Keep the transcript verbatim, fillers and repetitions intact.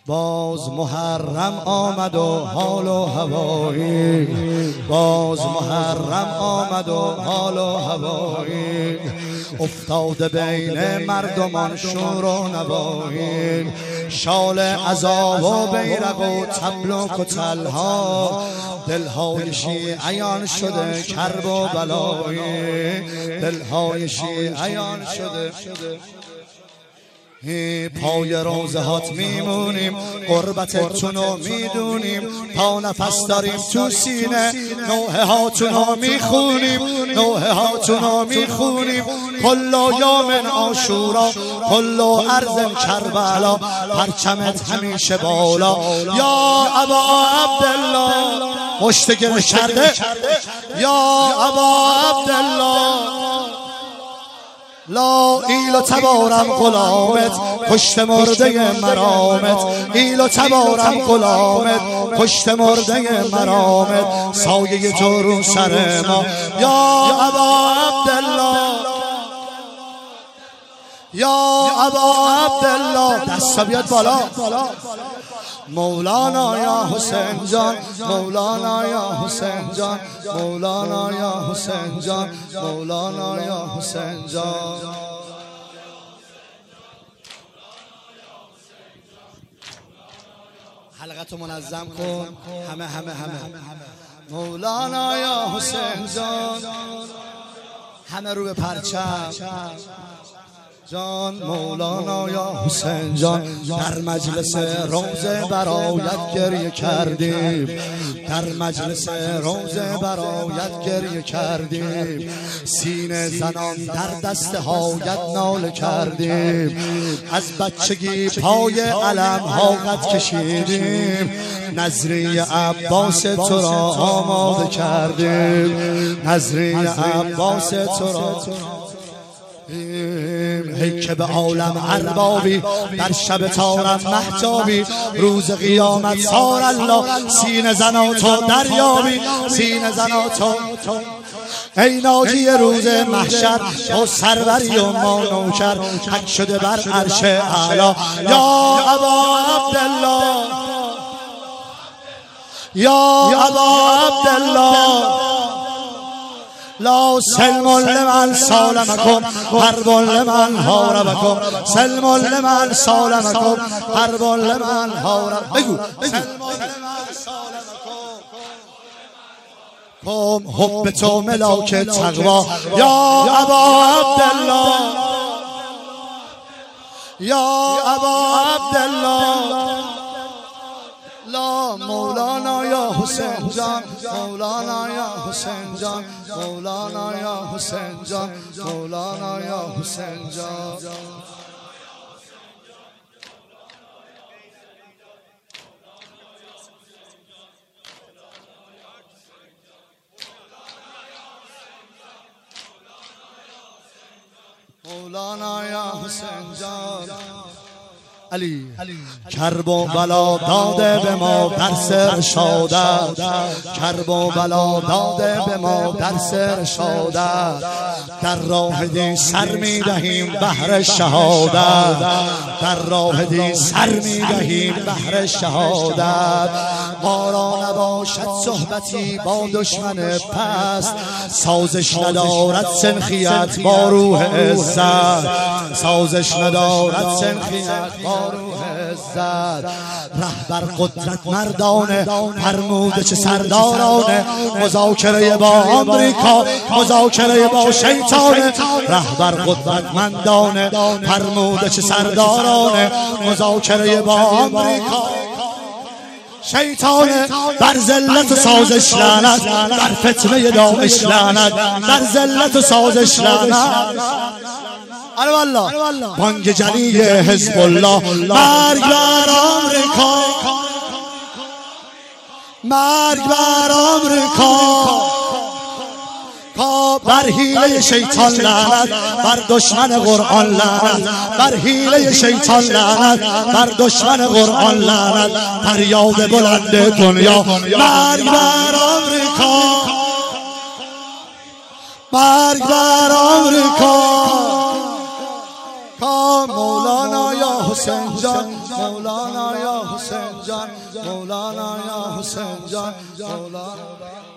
باز محرم آمد و حال و هوایی، باز محرم آمد و حال و هوایی، افتاده بین مردمان شور و نوایی، شال عذاب و بیرق و طبل و کتلها، دلهای شیعیان شده کرب و بلایی، دلهای شیعیان شده. پای روزه هات میمونیم، قربتتونو میدونیم، تا نفس داریم تو سینه نوحه هاتونو میخونیم، نوحه هاتونو میخونیم. کلو یوم عاشورا کلو ارض کربلا، پرچمت همیشه بالا یا ابا عبدالله. مشت گره کرده یا ابا عبدالله، لا ایل و تبارم غلامت کشت مرده مرامت، ایل و تبارم غلامت کشت مرده مرامت، سایه تو رو سر ما یا ابا عبدالله، یا ابا عبدالله. دستا بیاد بالا. مولانا یا حسین جان، مولانا یا حسین جان، مولانا یا حسین جان، مولانا یا حسین جان. حلقتو منظم کن همه همه همه. مولانا یا حسین جان، همه رو به پرچم جان. مولانا یا حسین جان، در مجلس روزه برایت گریه کردیم، در مجلس روزه برایت گریه کردیم، سینه زنان در دست هایت ناله کردیم، از بچگی پای علم ها قد کشیدیم، نظری عباس تو را آماده کردیم، نظری عباس تو را. ای که به عالم اربابی، در شب تارم محجابی، روز قیامت سار الله سینه زنا تو دریابی، سینه زنا تو. ای ناجی روز محشر تو سروری و ما نوکر، حق شده بر عرش اعلی یا ابا عبدالله، یا ابا عبدالله. لا سلم لمن سالمکم حرب لمن حاربکم، سلم لمن سالمکم حرب لمن حاربکم. بگو سلم لمن سالمکم حب تو ملاک تقوا یا ابا عبدالله، یا ابا عبدالله. لا مولانا یا حسین جان، مولانا یا حسین جان، مولانا یا حسین جان، مولانا یا حسین جان. مولانا یا حسین جان. علی کرب و بلا داده به ما درس ارشادت، کرب و بلا داده به ما درس ارشادت، در راه دین سر می دهیم بهر شهادت، در راه دین سر می دهیم بهر شهادت. ما را نباشد صحبتی با دشمن پست، سازش ندارد سنخیت با روح عزت، سازش ندارد سنخیت با روح عزت. رهبر قدرت مردانه فرموده چه سردارانه، مذاکره با آمریکا مذاکره با شیطانه. رهبر قدرت مندانه فرموده چه سردارانه، مذاکره با آمریکا شیطانه. بر ذلت و سازش لعنت، بر فتنه داعش لعنت، بر ذلت و سازش لعنت. آره والله بانگ جلی حزب الله، مرگ بر آمریکا، مرگ بر آمریکا. بر حیله شیطان لعنت، بر دشمن قرآن لعنت، بر حیله شیطان لعنت، بر دشمن قرآن لعنت. فریاد بلند دنیا، مرگ بر آمریکا، مرگ بر آمریکا. مولانا یا حسین جان، مولانا یا حسین جان مولانا یا حسین جان مولانا